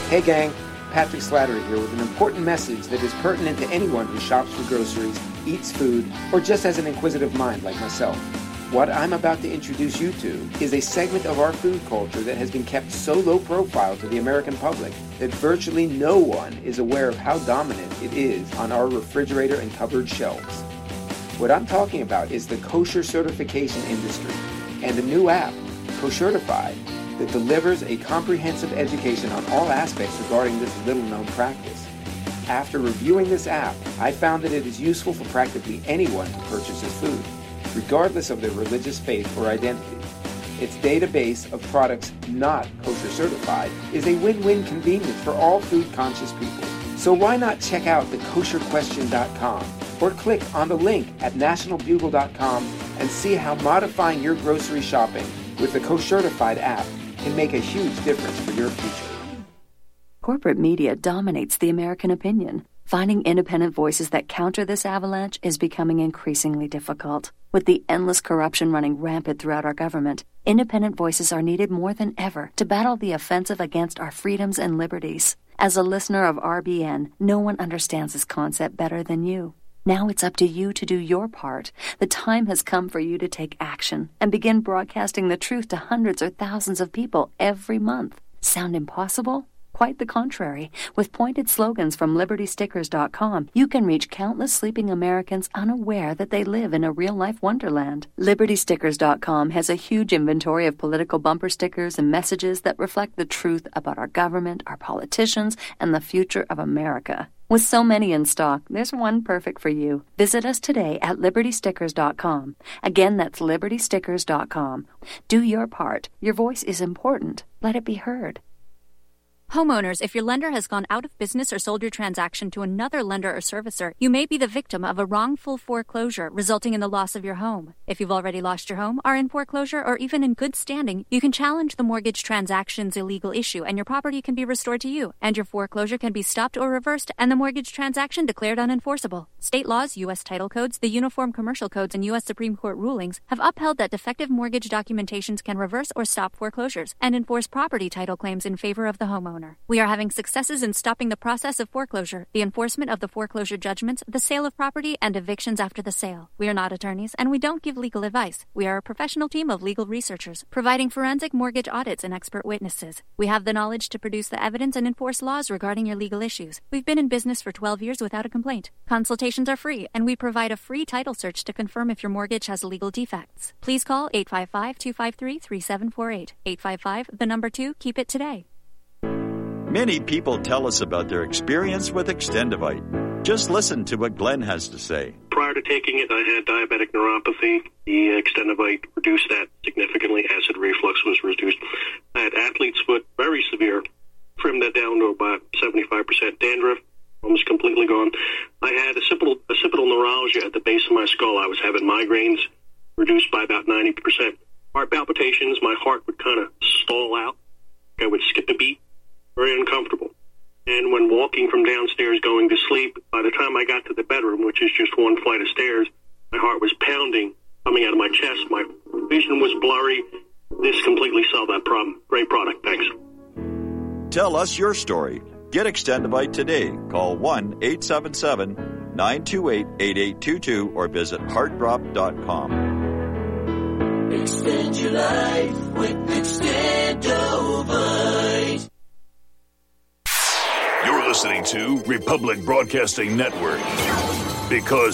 Hey gang, Patrick Slattery here with an important message that is pertinent to anyone who shops for groceries, eats food, or just has an inquisitive mind like myself. What I'm about to introduce you to is a segment of our food culture that has been kept so low profile to the American public that virtually no one is aware of how dominant it is on our refrigerator and cupboard shelves. What I'm talking about is the kosher certification industry and a new app, Koshertified, that delivers a comprehensive education on all aspects regarding this little-known practice. After reviewing this app, I found that it is useful for practically anyone who purchases food, regardless of their religious faith or identity. Its database of products not kosher certified is a win-win convenience for all food-conscious people. So why not check out the kosherquestion.com or click on the link at nationalbugle.com and see how modifying your grocery shopping with the Koshertified app can make a huge difference for your future. Corporate media dominates the American opinion. Finding independent voices that counter this avalanche is becoming increasingly difficult. With the endless corruption running rampant throughout our government, independent voices are needed more than ever to battle the offensive against our freedoms and liberties. As a listener of RBN, no one understands this concept better than you. Now it's up to you to do your part. The time has come for you to take action and begin broadcasting the truth to hundreds or thousands of people every month. Sound impossible? Quite the contrary. With pointed slogans from LibertyStickers.com, you can reach countless sleeping Americans unaware that they live in a real-life wonderland. LibertyStickers.com has a huge inventory of political bumper stickers and messages that reflect the truth about our government, our politicians, and the future of America. With so many in stock, there's one perfect for you. Visit us today at LibertyStickers.com. Again, that's LibertyStickers.com. Do your part. Your voice is important. Let it be heard. Homeowners, if your lender has gone out of business or sold your transaction to another lender or servicer, you may be the victim of a wrongful foreclosure resulting in the loss of your home. If you've already lost your home, are in foreclosure, or even in good standing, you can challenge the mortgage transaction's illegal issue and your property can be restored to you, and your foreclosure can be stopped or reversed and the mortgage transaction declared unenforceable. State laws, U.S. title codes, the Uniform Commercial Codes, and U.S. Supreme Court rulings have upheld that defective mortgage documentations can reverse or stop foreclosures and enforce property title claims in favor of the homeowner. We are having successes in stopping the process of foreclosure, the enforcement of the foreclosure judgments, the sale of property, and evictions after the sale. We are not attorneys, and we don't give legal advice. We are a professional team of legal researchers, providing forensic mortgage audits and expert witnesses. We have the knowledge to produce the evidence and enforce laws regarding your legal issues. We've been in business for 12 years without a complaint. Consultations are free, and we provide a free title search to confirm if your mortgage has legal defects. Please call 855-253-3748. 855, 2, keep it today. Many people tell us about their experience with Extendivite. Just listen to what Glenn has to say. Prior to taking it, I had diabetic neuropathy. The Extendivite reduced that significantly. Acid reflux was reduced. I had athlete's foot, very severe. Trimmed that down to about 75%. Dandruff, almost completely gone. I had occipital neuralgia at the base of my skull. I was having migraines, reduced by about 90%. Heart palpitations, my heart would kind of stall out. I would skip a beat. Very uncomfortable. And when walking from downstairs going to sleep, by the time I got to the bedroom, which is just one flight of stairs, my heart was pounding, coming out of my chest. My vision was blurry. This completely solved that problem. Great product. Thanks. Tell us your story. Get Extendivite today. Call 1-877-928-8822 or visit heartdrop.com. Extend your life with Extendivite. You're listening to Republic Broadcasting Network, because